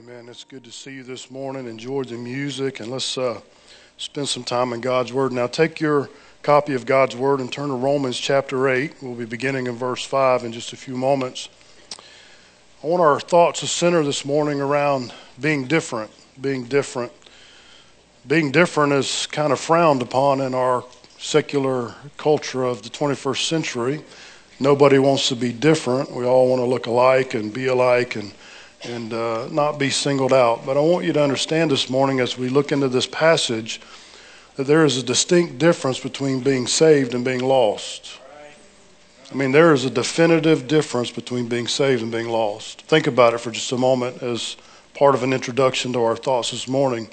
Amen. It's good to see you this morning. Enjoy the music, and let's spend some time in God's Word. Now take your copy of God's Word and turn to Romans chapter 8. We'll be beginning in verse 5 in just a few moments. I want our thoughts to center this morning around being different. Being different. Being different is kind of frowned upon in our secular culture of the 21st century. Nobody wants to be different. We all want to look alike and be alike and not be singled out. But I want you to understand this morning as we look into this passage that there is a distinct difference between being saved and being lost. I mean, there is a definitive difference between being saved and being lost. Think about it for just a moment as part of an introduction to our thoughts this morning.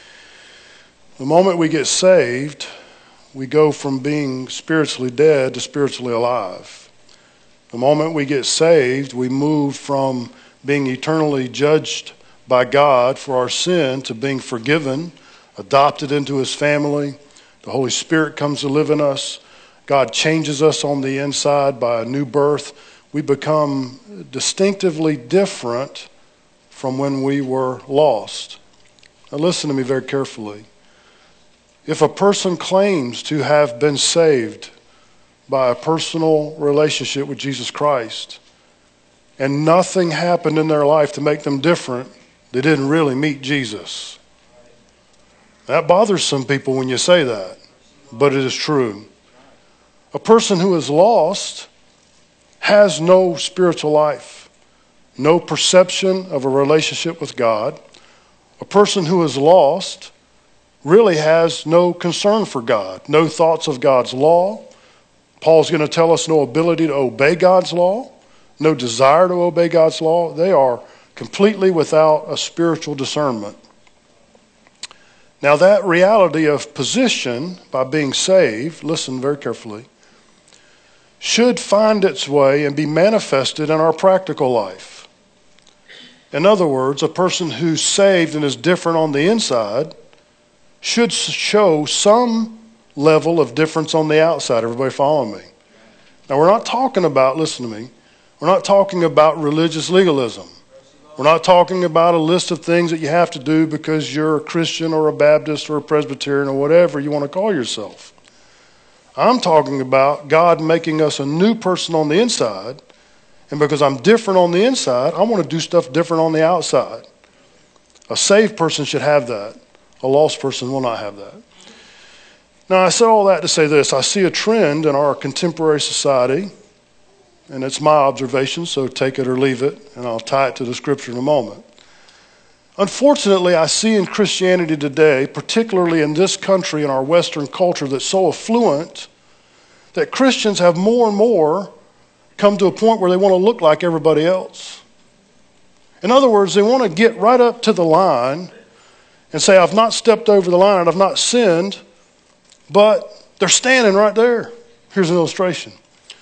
The moment we get saved, we go from being spiritually dead to spiritually alive. The moment we get saved, we move from being eternally judged by God for our sin to being forgiven, adopted into His family. The Holy Spirit comes to live in us. God changes us on the inside by a new birth. We become distinctively different from when we were lost. Now listen to me very carefully. If a person claims to have been saved by a personal relationship with Jesus Christ, and nothing happened in their life to make them different, they didn't really meet Jesus. That bothers some people when you say that, but it is true. A person who is lost has no spiritual life, no perception of a relationship with God. A person who is lost really has no concern for God, no thoughts of God's law. Paul's going to tell us no ability to obey God's law, no desire to obey God's law. They are completely without a spiritual discernment. Now that reality of position by being saved, listen very carefully, should find its way and be manifested in our practical life. In other words, a person who's saved and is different on the inside should show some level of difference on the outside. Everybody following me? Now we're not talking about, listen to me, we're not talking about religious legalism. We're not talking about a list of things that you have to do because you're a Christian or a Baptist or a Presbyterian or whatever you want to call yourself. I'm talking about God making us a new person on the inside, and because I'm different on the inside, I want to do stuff different on the outside. A saved person should have that. A lost person will not have that. Now, I said all that to say this. I see a trend in our contemporary society, and it's my observation, so take it or leave it, and I'll tie it to the scripture in a moment. Unfortunately, I see in Christianity today, particularly in this country, in our Western culture that's so affluent, that Christians have more and more come to a point where they want to look like everybody else. In other words, they want to get right up to the line and say, I've not stepped over the line, I've not sinned, but they're standing right there. Here's an illustration.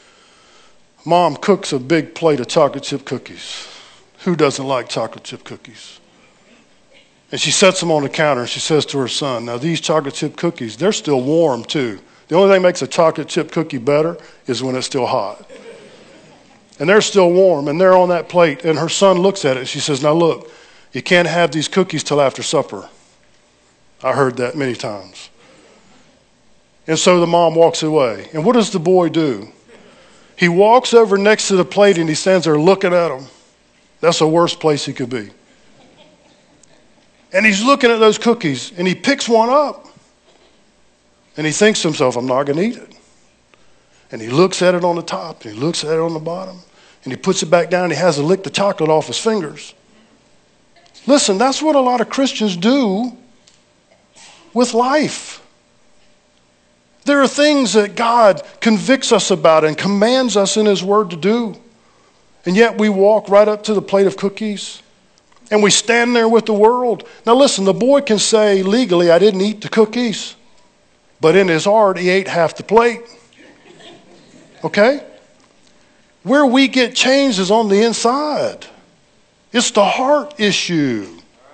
Mom cooks a big plate of chocolate chip cookies. Who doesn't like chocolate chip cookies? And she sets them on the counter and she says to her son, now these chocolate chip cookies, they're still warm too. The only thing that makes a chocolate chip cookie better is when it's still hot. And they're still warm and they're on that plate, and her son looks at it and she says, now look, you can't have these cookies till after supper. I heard that many times. And so the mom walks away. And what does the boy do? He walks over next to the plate and he stands there looking at them. That's the worst place he could be. And he's looking at those cookies and he picks one up. And he thinks to himself, I'm not going to eat it. And he looks at it on the top and he looks at it on the bottom. And he puts it back down and he has to lick the chocolate off his fingers. Listen, that's what a lot of Christians do with life. There are things that God convicts us about and commands us in His Word to do. And yet we walk right up to the plate of cookies and we stand there with the world. Now listen, the boy can say legally, I didn't eat the cookies. But in his heart, he ate half the plate. Okay? Where we get changed is on the inside. It's the heart issue.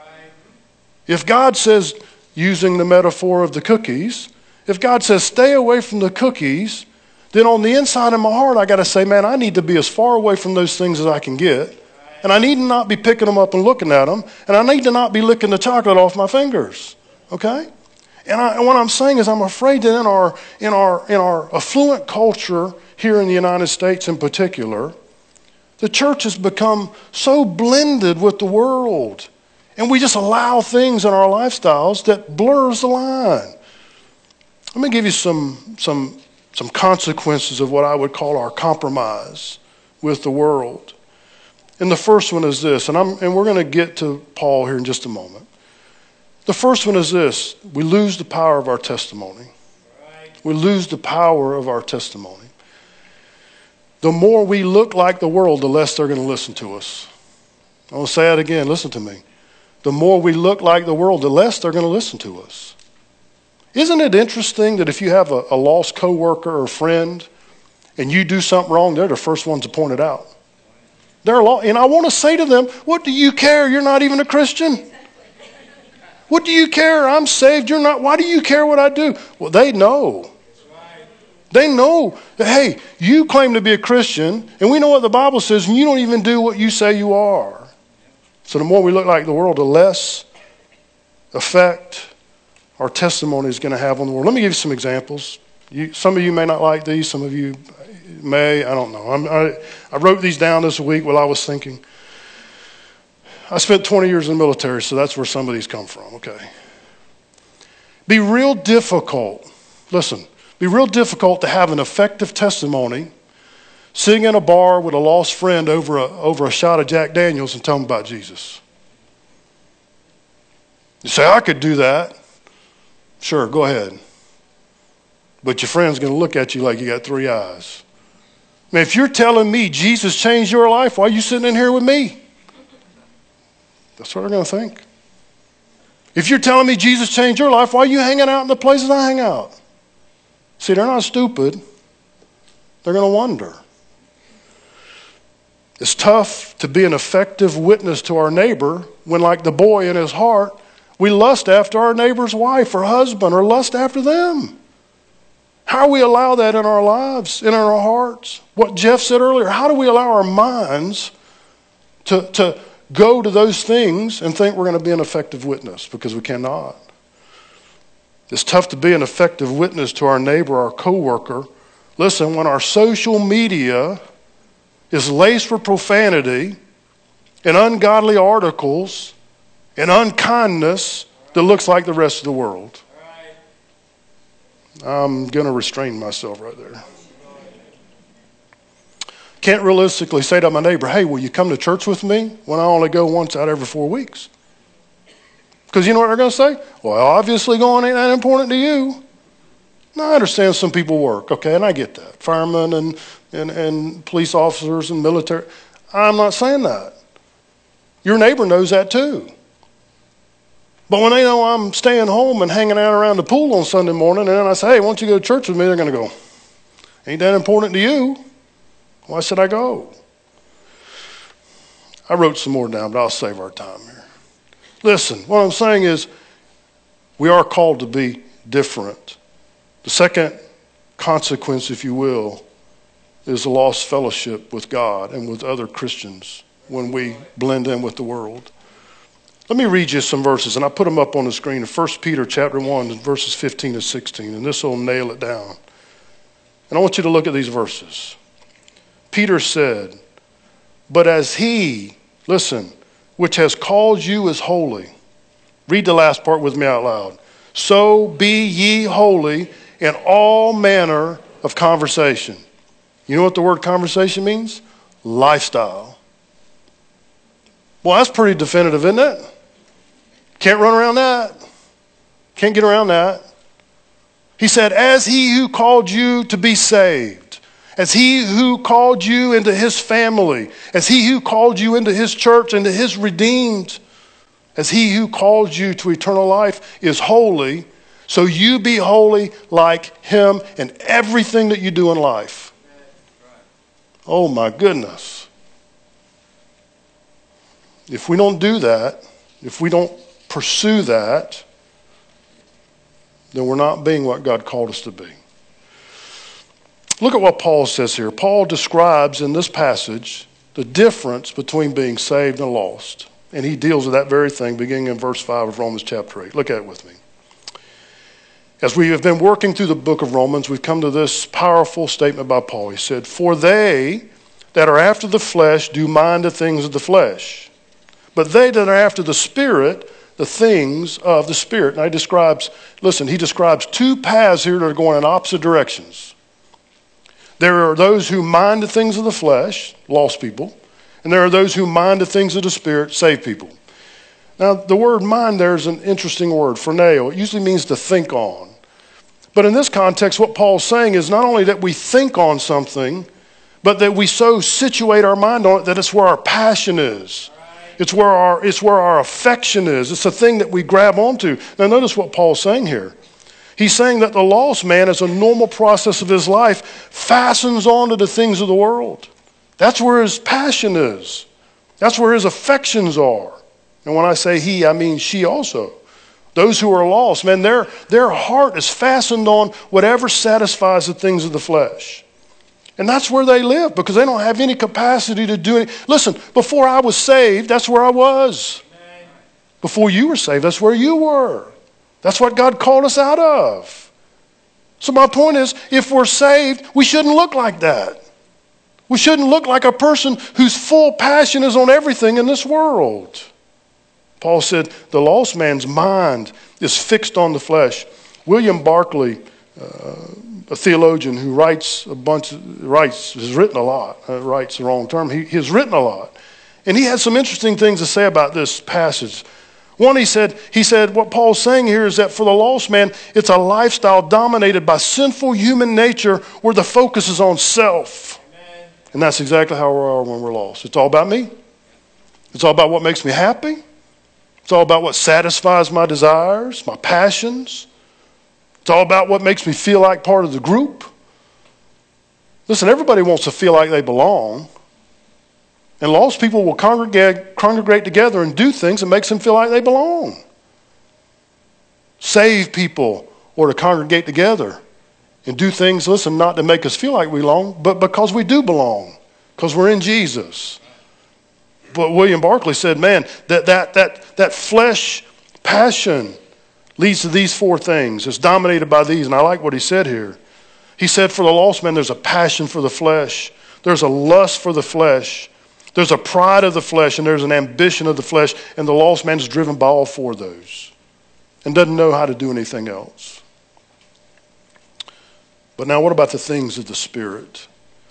If God says, using the metaphor of the cookies, if God says, stay away from the cookies, then on the inside of my heart, I got to say, man, I need to be as far away from those things as I can get. And I need to not be picking them up and looking at them. And I need to not be licking the chocolate off my fingers. Okay? And what I'm saying is I'm afraid that in our affluent culture here in the United States in particular, the church has become so blended with the world. And we just allow things in our lifestyles that blurs the line. Let me give you some consequences of what I would call our compromise with the world. And the first one is this, and we're going to get to Paul here in just a moment. The first one is this: we lose the power of our testimony. We lose the power of our testimony. The more we look like the world, the less they're going to listen to us. I'll say it again, listen to me. The more we look like the world, the less they're going to listen to us. Isn't it interesting that if you have a lost coworker or friend and you do something wrong, they're the first ones to point it out. And I want to say to them, what do you care? You're not even a Christian. What do you care? I'm saved. You're not. Why do you care what I do? Well, they know. They know that, hey, you claim to be a Christian, and we know what the Bible says, and you don't even do what you say you are. So the more we look like the world, the less effect our testimony is going to have on the world. Let me give you some examples. Some of you may not like these. Some of you may. I don't know. I wrote these down this week while I was thinking. I spent 20 years in the military, so that's where some of these come from, okay? Be real difficult. Listen, be real difficult to have an effective testimony sitting in a bar with a lost friend over a shot of Jack Daniels and tell them about Jesus. You say, I could do that. Sure, go ahead. But your friend's going to look at you like you got three eyes. I mean, if you're telling me Jesus changed your life, why are you sitting in here with me? That's what they're going to think. If you're telling me Jesus changed your life, why are you hanging out in the places I hang out? See, they're not stupid. They're going to wonder. It's tough to be an effective witness to our neighbor when, like the boy in his heart, we lust after our neighbor's wife or husband or lust after them. How do we allow that in our lives, in our hearts? What Jeff said earlier, how do we allow our minds to go to those things and think we're going to be an effective witness? Because we cannot. It's tough to be an effective witness to our neighbor, our coworker. Listen, when our social media is laced with profanity and ungodly articles and unkindness that looks like the rest of the world. I'm going to restrain myself right there. Can't realistically say to my neighbor, hey, will you come to church with me when I only go once out every 4 weeks? Because you know what they're going to say? Well, obviously going ain't that important to you. Now, I understand some people work, okay, and I get that. Firemen and police officers and military. I'm not saying that. Your neighbor knows that too. But when they know I'm staying home and hanging out around the pool on Sunday morning, and then I say, hey, why don't you go to church with me? They're going to go, ain't that important to you? Why should I go? I wrote some more down, but I'll save our time here. Listen, what I'm saying is we are called to be different. The second consequence, if you will, is a lost fellowship with God and with other Christians when we blend in with the world. Let me read you some verses, and I put them up on the screen. 1 Peter chapter 1, verses 15 and 16, and this will nail it down. And I want you to look at these verses. Peter said, but as he, listen, which has called you is holy. Read the last part with me out loud. So be ye holy in all manner of conversation. You know what the word conversation means? Lifestyle. Well, that's pretty definitive, isn't it? Can't run around that. Can't get around that. He said, as he who called you to be saved, as he who called you into his family, as he who called you into his church, into his redeemed, as he who called you to eternal life is holy, so you be holy like him in everything that you do in life. Oh my goodness. If we don't do that, if we don't pursue that, then we're not being what God called us to be. Look at what Paul says here. Paul describes in this passage the difference between being saved and lost. And he deals with that very thing beginning in verse 5 of Romans chapter 8. Look at it with me. As we have been working through the book of Romans, we've come to this powerful statement by Paul. He said, "For they that are after the flesh do mind the things of the flesh, but they that are after the Spirit, the things of the Spirit." Now he describes two paths here that are going in opposite directions. There are those who mind the things of the flesh, lost people, and there are those who mind the things of the Spirit, saved people. Now the word mind there is an interesting word, phroneo. It usually means to think on. But in this context, what Paul's saying is not only that we think on something, but that we so situate our mind on it that it's where our passion is. It's where our affection is. It's a thing that we grab onto. Now notice what Paul's saying here. He's saying that the lost man, as a normal process of his life, fastens onto the things of the world. That's where his passion is. That's where his affections are. And when I say he, I mean she also. Those who are lost, man, their heart is fastened on whatever satisfies the things of the flesh. And that's where they live because they don't have any capacity to do anything. Listen, before I was saved, that's where I was. Before you were saved, that's where you were. That's what God called us out of. So my point is, if we're saved, we shouldn't look like that. We shouldn't look like a person whose full passion is on everything in this world. Paul said the lost man's mind is fixed on the flesh. William Barclay, a theologian who has written a lot. Writes the wrong term. He has written a lot. And he had some interesting things to say about this passage. One, he said, what Paul's saying here is that for the lost man, it's a lifestyle dominated by sinful human nature where the focus is on self. Amen. And that's exactly how we are when we're lost. It's all about me. It's all about what makes me happy. It's all about what satisfies my desires, my passions. It's all about what makes me feel like part of the group. Listen, everybody wants to feel like they belong. And lost people will congregate together and do things that makes them feel like they belong. Saved people or to congregate together and do things, listen, not to make us feel like we belong, but because we do belong, because we're in Jesus. But William Barclay said, man, that flesh passion leads to these four things. It's dominated by these, and I like what he said here. He said for the lost man, there's a passion for the flesh. There's a lust for the flesh. There's a pride of the flesh, and there's an ambition of the flesh, and the lost man is driven by all four of those and doesn't know how to do anything else. But now what about the things of the Spirit?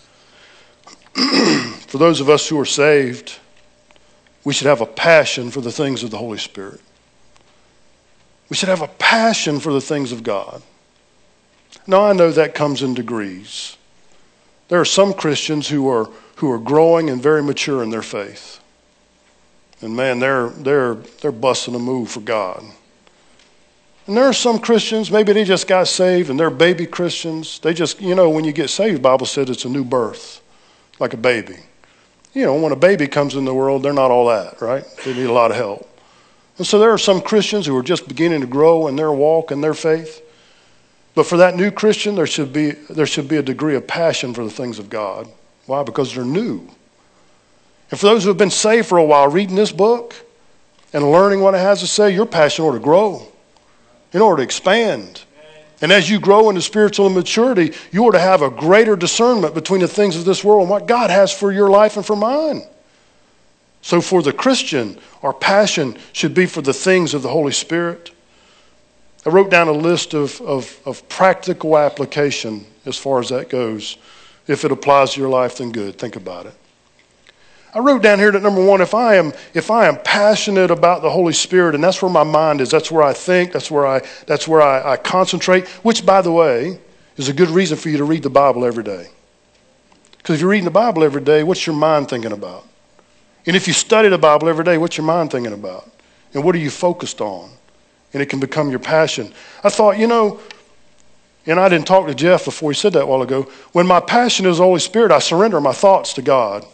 For those of us who are saved, we should have a passion for the things of the Holy Spirit. We should have a passion for the things of God. Now, I know that comes in degrees. There are some Christians who are growing and very mature in their faith. And man, they're busting a move for God. And there are some Christians, maybe they just got saved and they're baby Christians. They just, when you get saved, the Bible said it's a new birth, like a baby. When a baby comes in the world, they're not all that, right? They need a lot of help. And so there are some Christians who are just beginning to grow in their walk and their faith. But for that new Christian, there should be a degree of passion for the things of God. Why? Because they're new. And for those who have been saved for a while, reading this book and learning what it has to say, your passion ought to grow. It ought to expand. And as you grow into spiritual maturity, you ought to have a greater discernment between the things of this world and what God has for your life and for mine. So for the Christian, our passion should be for the things of the Holy Spirit. I wrote down a list of practical application as far as that goes. If it applies to your life, then good. Think about it. I wrote down here that number one, if I am passionate about the Holy Spirit, and that's where my mind is, that's where I think, that's where I concentrate, which, by the way, is a good reason for you to read the Bible every day. Because if you're reading the Bible every day, what's your mind thinking about? And if you study the Bible every day, what's your mind thinking about? And what are you focused on? And it can become your passion. I thought, and I didn't talk to Jeff before he said that a while ago, when my passion is the Holy Spirit, I surrender my thoughts to God.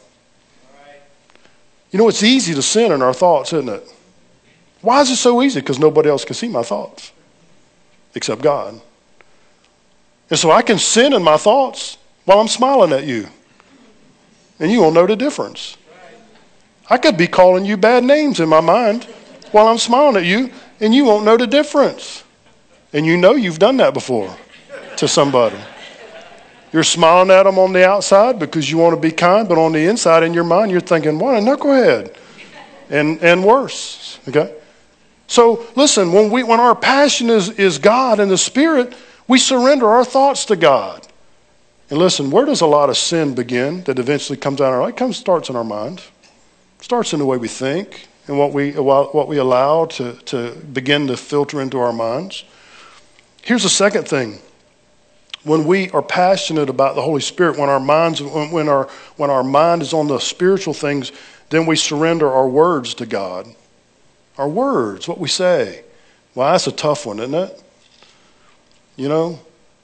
It's easy to sin in our thoughts, isn't it? Why is it so easy? Because nobody else can see my thoughts except God. And so I can sin in my thoughts while I'm smiling at you. And you won't know the difference. I could be calling you bad names in my mind while I'm smiling at you, and you won't know the difference. And you know you've done that before to somebody. You're smiling at them on the outside because you want to be kind, but on the inside in your mind, you're thinking, what a knucklehead. And worse, okay? So listen, when our passion is God and the Spirit, we surrender our thoughts to God. And listen, where does a lot of sin begin that eventually comes out of our life? It starts in our mind. It starts in the way we think and what we allow to begin to filter into our minds. Here's the second thing. When we are passionate about the Holy Spirit, when our mind is on the spiritual things, then we surrender our words to God. Our words, what we say. Well, that's a tough one, isn't it? You know,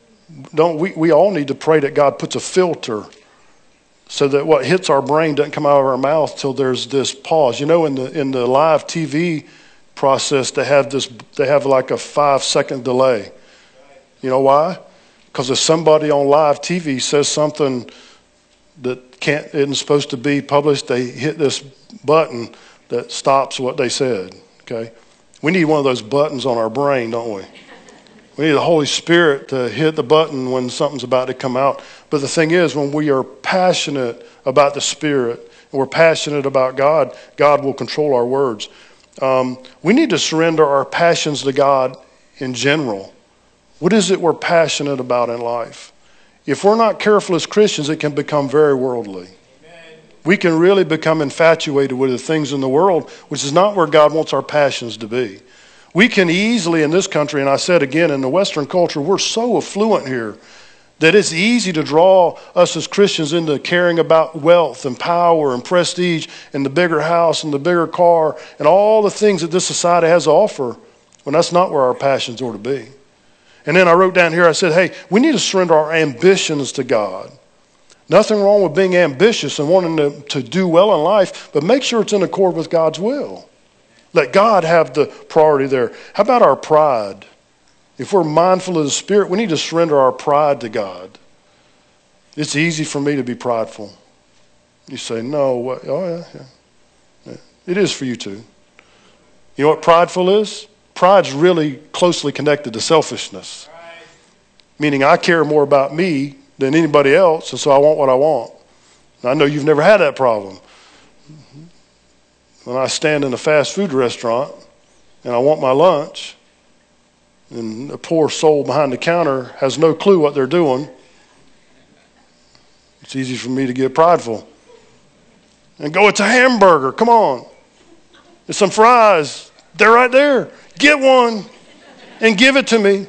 we all need to pray that God puts a filter so that what hits our brain doesn't come out of our mouth till there's this pause. You know, in the live TV process, they have like a 5-second delay. You know why? Because if somebody on live TV says something that isn't supposed to be published, they hit this button that stops what they said. Okay, we need one of those buttons on our brain, don't we? We need the Holy Spirit to hit the button when something's about to come out. But the thing is, when we are passionate about the Spirit and we're passionate about God, God will control our words. We need to surrender our passions to God in general. What is it we're passionate about in life? If we're not careful as Christians, it can become very worldly. We can really become infatuated with the things in the world, which is not where God wants our passions to be. We can easily in this country, and I said again, in the Western culture, we're so affluent here that it's easy to draw us as Christians into caring about wealth and power and prestige and the bigger house and the bigger car and all the things that this society has to offer, when that's not where our passions ought to be. And then I wrote down here, I said, hey, we need to surrender our ambitions to God. Nothing wrong with being ambitious and wanting to do well in life, but make sure it's in accord with God's will. Let God have the priority there. How about our pride? If we're mindful of the Spirit, we need to surrender our pride to God. It's easy for me to be prideful. You say, no, what? Oh, yeah. It is for you too. You know what prideful is? Pride's really closely connected to selfishness. Meaning I care more about me than anybody else, and so I want what I want. And I know you've never had that problem. When I stand in a fast food restaurant and I want my lunch, and a poor soul behind the counter has no clue what they're doing, it's easy for me to get prideful. And go, it's a hamburger, come on. There's some fries, they're right there. Get one and give it to me.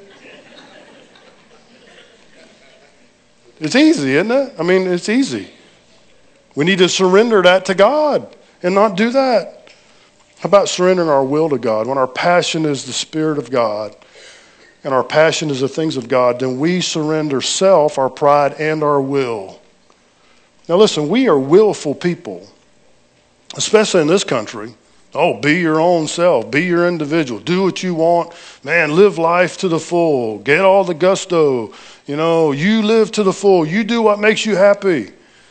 It's easy, isn't it? I mean, it's easy. We need to surrender that to God and not do that. How about surrendering our will to God? When our passion is the Spirit of God and our passion is the things of God, then we surrender self, our pride, and our will. Now listen, we are willful people, especially in this country. Oh, be your own self. Be your individual. Do what you want. Man, live life to the full. Get all the gusto. You know, you live to the full. You do what makes you happy.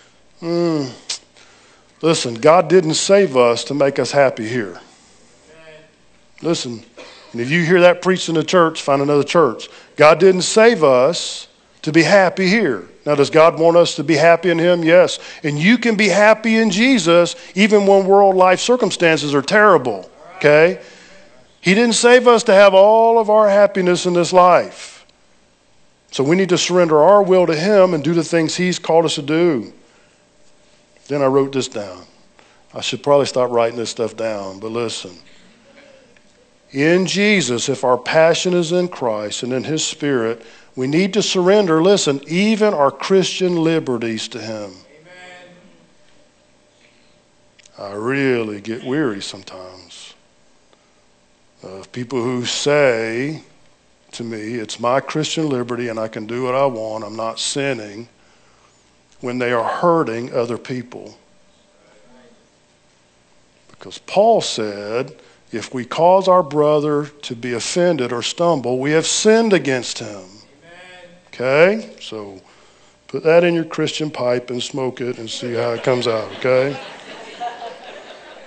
Listen, God didn't save us to make us happy here. Listen, and if you hear that preached in the church, find another church. God didn't save us to be happy here. Now, does God want us to be happy in Him? Yes. And you can be happy in Jesus even when world life circumstances are terrible. Okay? He didn't save us to have all of our happiness in this life. So we need to surrender our will to Him and do the things He's called us to do. Then I wrote this down. I should probably stop writing this stuff down, but listen. In Jesus, if our passion is in Christ and in His Spirit, we need to surrender, listen, even our Christian liberties to Him. Amen. I really get weary sometimes of people who say to me, it's my Christian liberty and I can do what I want, I'm not sinning, when they are hurting other people. Because Paul said, if we cause our brother to be offended or stumble, we have sinned against him. Okay, so put that in your Christian pipe and smoke it and see how it comes out, okay?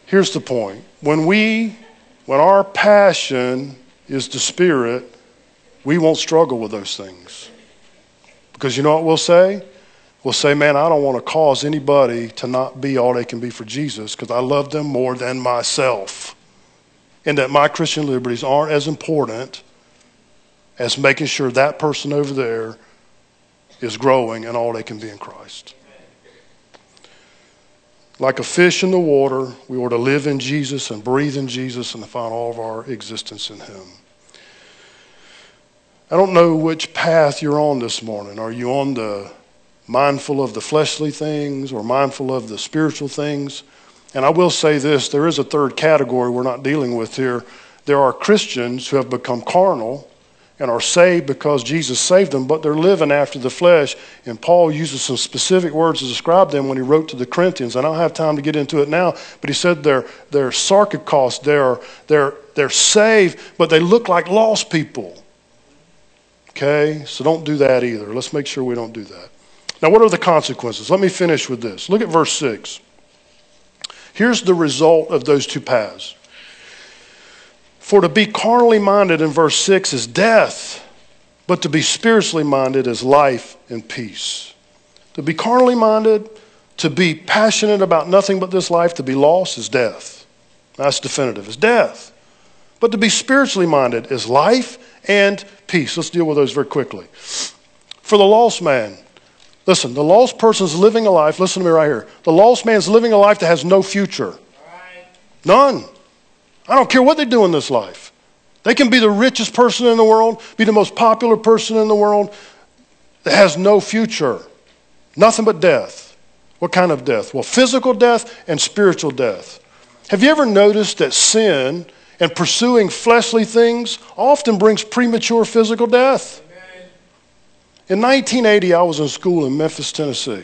Here's the point. When our passion is the Spirit, we won't struggle with those things. Because you know what we'll say? We'll say, man, I don't want to cause anybody to not be all they can be for Jesus because I love them more than myself. And that my Christian liberties aren't as important as making sure that person over there is growing and all they can be in Christ. Like a fish in the water, we are to live in Jesus and breathe in Jesus and to find all of our existence in Him. I don't know which path you're on this morning. Are you on the mindful of the fleshly things or mindful of the spiritual things? And I will say this, there is a third category we're not dealing with here. There are Christians who have become carnal and are saved because Jesus saved them, but they're living after the flesh. And Paul uses some specific words to describe them when he wrote to the Corinthians. I don't have time to get into it now, but he said they're sarkikos, they're saved, but they look like lost people. Okay, so don't do that either. Let's make sure we don't do that. Now, what are the consequences? Let me finish with this. Look at verse 6. Here's the result of those two paths. For to be carnally minded in verse 6 is death, but to be spiritually minded is life and peace. To be carnally minded, to be passionate about nothing but this life, to be lost is death. That's definitive. It's death. But to be spiritually minded is life and peace. Let's deal with those very quickly. For the lost man, listen, the lost person's living a life, listen to me right here. The lost man's living a life that has no future. None. I don't care what they do in this life. They can be the richest person in the world, be the most popular person in the world, that has no future. Nothing but death. What kind of death? Well, physical death and spiritual death. Have you ever noticed that sin and pursuing fleshly things often brings premature physical death? In 1980, I was in school in Memphis, Tennessee.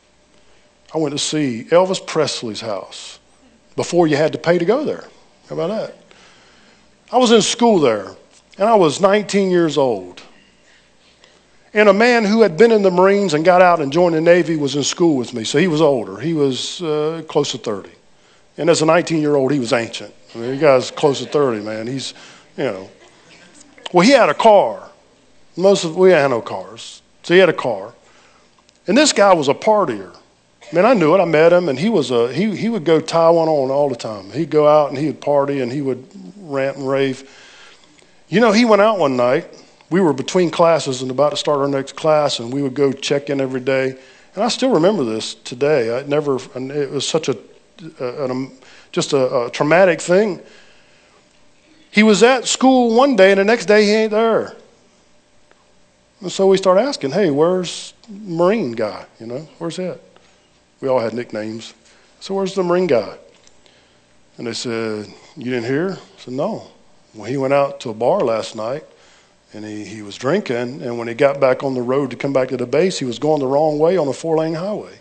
I went to see Elvis Presley's house before you had to pay to go there. How about that? I was in school there, and I was 19 years old. And a man who had been in the Marines and got out and joined the Navy was in school with me, so he was older. He was close to 30. And as a 19-year-old, he was ancient. I mean, the guy's close to 30, man. He's, you know. Well, he had a car. We had no cars. So he had a car. And this guy was a partier. Man, I knew it. I met him, and he would go tie one on all the time. He'd go out, and he would party, and he would rant and rave. You know, he went out one night. We were between classes and about to start our next class, and we would go check in every day. And I still remember this today. It was such a traumatic thing. He was at school one day, and the next day he ain't there. And so we start asking, hey, where's Marine guy? You know, where's that? We all had nicknames. So where's the Marine guy? And they said, you didn't hear? I said, no. Well, he went out to a bar last night, and he was drinking, and when he got back on the road to come back to the base, he was going the wrong way on a 4-lane highway.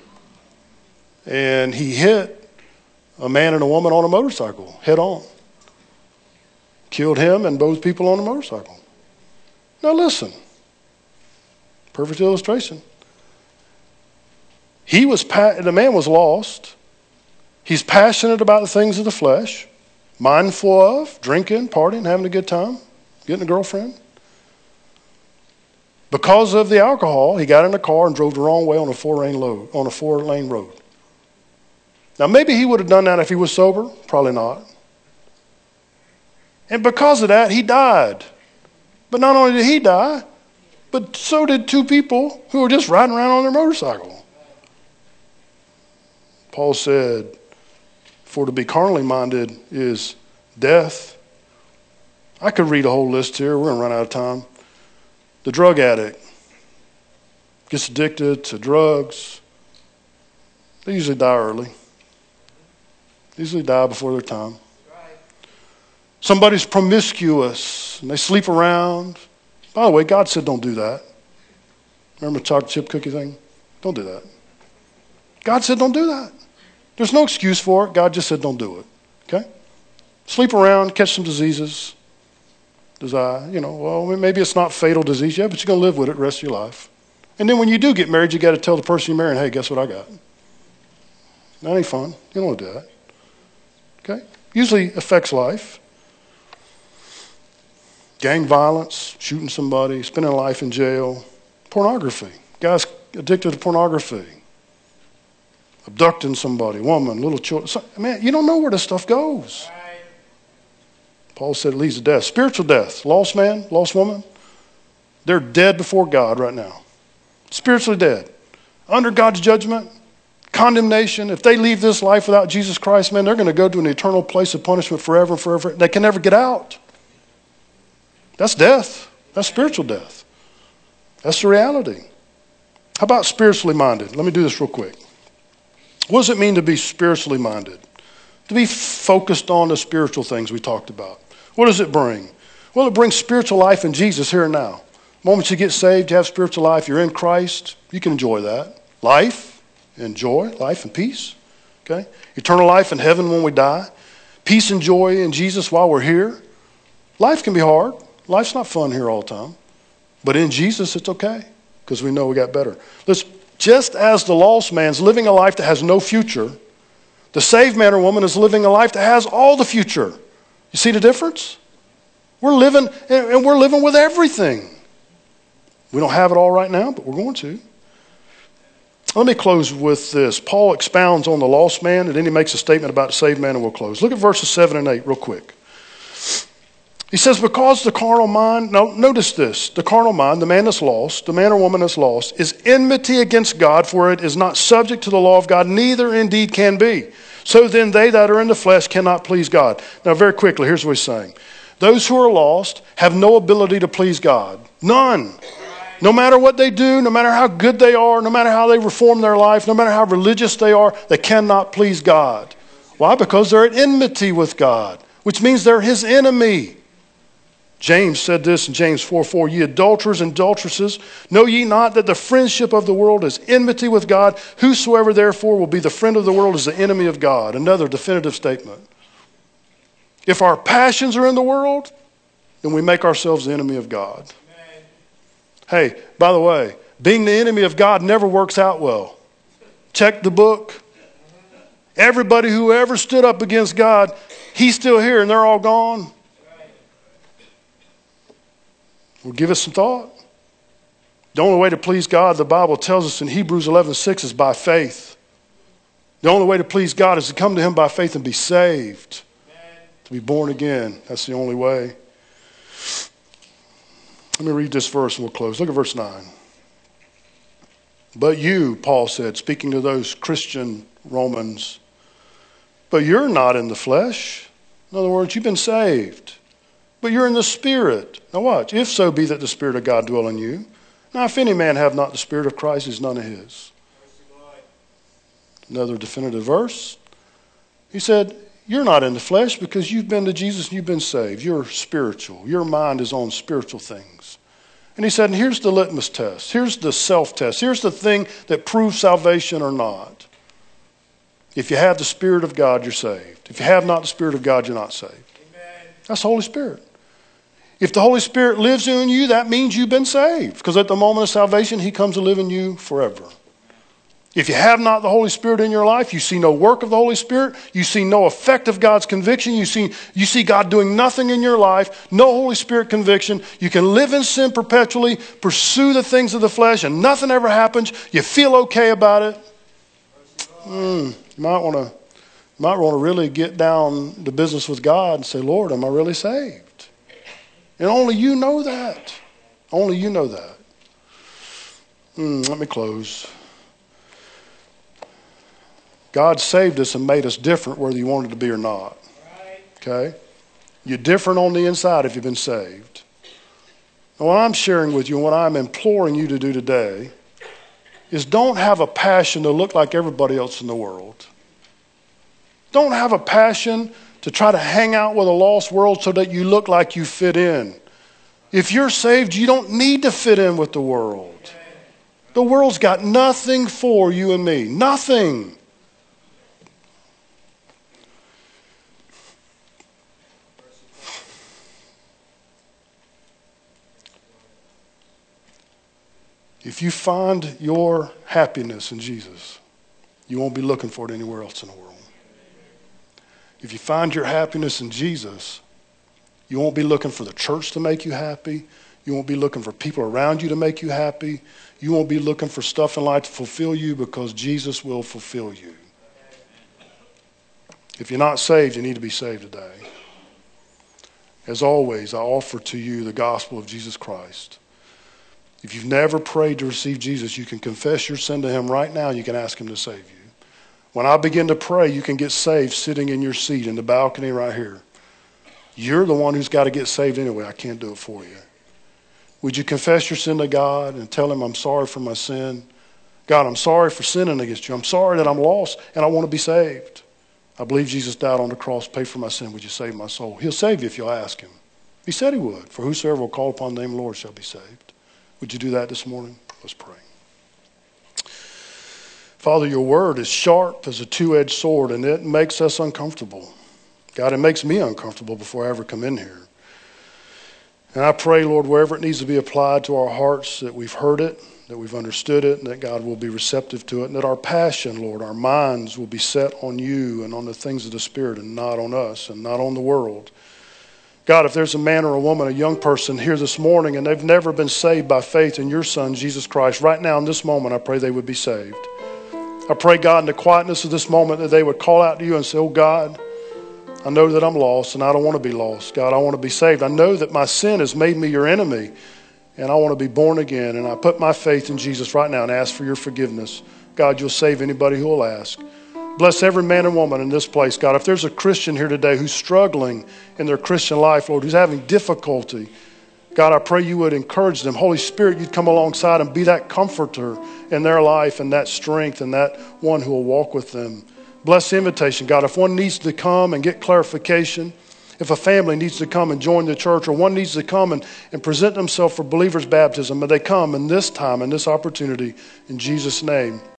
And he hit a man and a woman on a motorcycle head on. Killed him and both people on the motorcycle. Now listen. Perfect illustration. The man was lost. He's passionate about the things of the flesh, mindful of drinking, partying, having a good time, getting a girlfriend. Because of the alcohol, he got in a car and drove the wrong way on a 4-lane road. Now, maybe he would have done that if he was sober. Probably not. And because of that, he died. But not only did he die, but so did two people who were just riding around on their motorcycle. Paul said, for to be carnally minded is death. I could read a whole list here. We're going to run out of time. The drug addict gets addicted to drugs. They usually die early. They usually die before their time. Somebody's promiscuous and they sleep around. By the way, God said don't do that. Remember the chocolate chip cookie thing? Don't do that. God said don't do that. There's no excuse for it. God just said don't do it. Okay? Sleep around, catch some diseases. Well, maybe it's not fatal disease yet, but you're going to live with it the rest of your life. And then when you do get married, you got to tell the person you're marrying, hey, guess what I got? That ain't fun. You don't want to do that. Okay? Usually affects life. Gang violence, shooting somebody, spending life in jail. Pornography. Guys addicted to pornography. Abducting somebody, woman, little children. Man, you don't know where this stuff goes. Paul said it leads to death. Spiritual death. Lost man, lost woman. They're dead before God right now. Spiritually dead. Under God's judgment, condemnation. If they leave this life without Jesus Christ, man, they're going to go to an eternal place of punishment forever and forever. They can never get out. That's death. That's spiritual death. That's the reality. How about spiritually minded? Let me do this real quick. What does it mean to be spiritually minded? To be focused on the spiritual things we talked about. What does it bring? Well, it brings spiritual life in Jesus here and now. The moment you get saved, you have spiritual life, you're in Christ, you can enjoy that. Life and joy, life and peace. Okay? Eternal life in heaven when we die. Peace and joy in Jesus while we're here. Life can be hard. Life's not fun here all the time. But in Jesus, it's okay because we know we got better. Listen, just as the lost man's living a life that has no future, the saved man or woman is living a life that has all the future. You see the difference? We're living, and we're living with everything. We don't have it all right now, but we're going to. Let me close with this. Paul expounds on the lost man, and then he makes a statement about the saved man, and we'll close. Look at verses 7 and 8 real quick. He says, because the carnal mind, now notice this, the carnal mind, the man that's lost, the man or woman that's lost, is enmity against God, for it is not subject to the law of God, neither indeed can be. So then they that are in the flesh cannot please God. Now very quickly, here's what he's saying. Those who are lost have no ability to please God. None. No matter what they do, no matter how good they are, no matter how they reform their life, no matter how religious they are, they cannot please God. Why? Because they're at enmity with God, which means they're his enemy. James said this in James 4:4, ye adulterers and adulteresses, know ye not that the friendship of the world is enmity with God? Whosoever therefore will be the friend of the world is the enemy of God. Another definitive statement. If our passions are in the world, then we make ourselves the enemy of God. Amen. Hey, by the way, being the enemy of God never works out well. Check the book. Everybody who ever stood up against God, he's still here and they're all gone. Well, give us some thought. The only way to please God, the Bible tells us in Hebrews 11:6, is by faith. The only way to please God is to come to him by faith and be saved. Amen. To be born again. That's the only way. Let me read this verse and we'll close. Look at verse 9. But you, Paul said, speaking to those Christian Romans, but you're not in the flesh. In other words, you've been saved. But you're in the Spirit. Now watch. If so be that the Spirit of God dwell in you. Now if any man have not the Spirit of Christ, he's none of his. Another definitive verse. He said, you're not in the flesh because you've been to Jesus and you've been saved. You're spiritual. Your mind is on spiritual things. And he said, and here's the litmus test. Here's the self-test. Here's the thing that proves salvation or not. If you have the Spirit of God, you're saved. If you have not the Spirit of God, you're not saved. Amen. That's the Holy Spirit. If the Holy Spirit lives in you, that means you've been saved. Because at the moment of salvation, he comes to live in you forever. If you have not the Holy Spirit in your life, you see no work of the Holy Spirit, you see no effect of God's conviction, you see God doing nothing in your life, no Holy Spirit conviction, you can live in sin perpetually, pursue the things of the flesh, and nothing ever happens, you feel okay about it. You might want to really get down to business with God and say, Lord, am I really saved? And only you know that. Only you know that. Let me close. God saved us and made us different whether you wanted to be or not. Okay? You're different on the inside if you've been saved. And what I'm sharing with you and what I'm imploring you to do today is don't have a passion to look like everybody else in the world. Don't have a passion to try to hang out with a lost world so that you look like you fit in. If you're saved, you don't need to fit in with the world. The world's got nothing for you and me. Nothing. If you find your happiness in Jesus, you won't be looking for it anywhere else in the world. If you find your happiness in Jesus, you won't be looking for the church to make you happy. You won't be looking for people around you to make you happy. You won't be looking for stuff in life to fulfill you, because Jesus will fulfill you. If you're not saved, you need to be saved today. As always, I offer to you the gospel of Jesus Christ. If you've never prayed to receive Jesus, you can confess your sin to him right now. You can ask him to save you. When I begin to pray, you can get saved sitting in your seat in the balcony right here. You're the one who's got to get saved anyway. I can't do it for you. Would you confess your sin to God and tell him, I'm sorry for my sin? God, I'm sorry for sinning against you. I'm sorry that I'm lost and I want to be saved. I believe Jesus died on the cross, paid for my sin. Would you save my soul? He'll save you if you'll ask him. He said he would. For whosoever will call upon the name of the Lord shall be saved. Would you do that this morning? Let's pray. Father, your word is sharp as a two-edged sword, and it makes us uncomfortable. God, it makes me uncomfortable before I ever come in here. And I pray, Lord, wherever it needs to be applied to our hearts, that we've heard it, that we've understood it, and that God will be receptive to it, and that our passion, Lord, our minds will be set on you and on the things of the Spirit and not on us and not on the world. God, if there's a man or a woman, a young person here this morning, and they've never been saved by faith in your Son, Jesus Christ, right now in this moment, I pray they would be saved. I pray, God, in the quietness of this moment, that they would call out to you and say, oh, God, I know that I'm lost and I don't want to be lost. God, I want to be saved. I know that my sin has made me your enemy and I want to be born again. And I put my faith in Jesus right now and ask for your forgiveness. God, you'll save anybody who will ask. Bless every man and woman in this place, God. If there's a Christian here today who's struggling in their Christian life, Lord, who's having difficulty, God, I pray you would encourage them. Holy Spirit, you'd come alongside and be that comforter in their life and that strength and that one who will walk with them. Bless the invitation, God. If one needs to come and get clarification, if a family needs to come and join the church, or one needs to come and present themselves for believer's baptism, may they come in this time and this opportunity in Jesus' name.